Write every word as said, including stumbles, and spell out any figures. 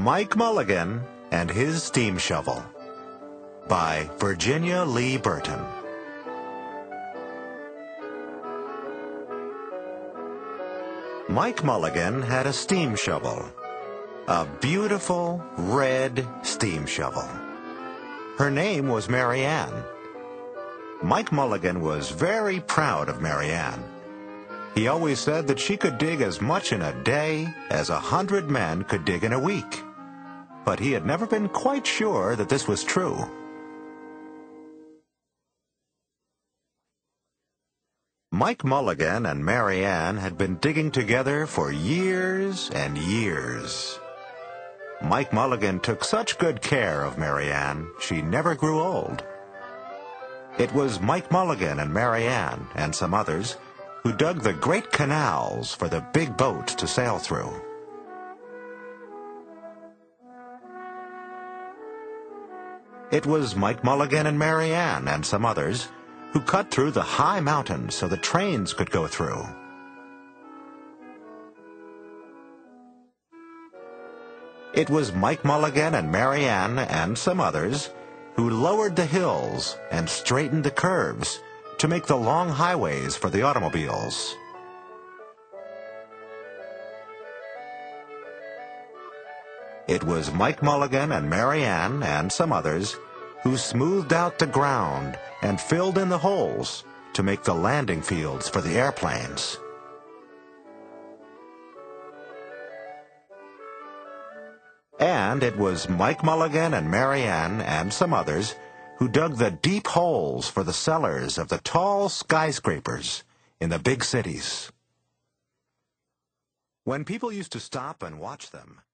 Mike Mulligan and His Steam Shovel by Virginia Lee Burton. Mike Mulligan had a steam shovel, a beautiful red steam shovel. Her name was Mary Ann. Mike Mulligan was very proud of Mary Ann. He always said that she could dig as much in a day as a hundred men could dig in a week. But he had never been quite sure that this was true. Mike Mulligan and Mary Ann had been digging together for years and years. Mike Mulligan took such good care of Mary Ann, she never grew old. It was Mike Mulligan and Mary Ann and some others who dug the great canals for the big boats to sail through. It was Mike Mulligan and Mary Ann and some others who cut through the high mountains so the trains could go through. It was Mike Mulligan and Mary Ann and some others who lowered the hills and straightened the curves to make the long highways for the automobiles. It was Mike Mulligan and Mary Ann and some others who smoothed out the ground and filled in the holes to make the landing fields for the airplanes. And it was Mike Mulligan and Mary Ann and some others who dug the deep holes for the cellars of the tall skyscrapers in the big cities. When people used to stop and watch them,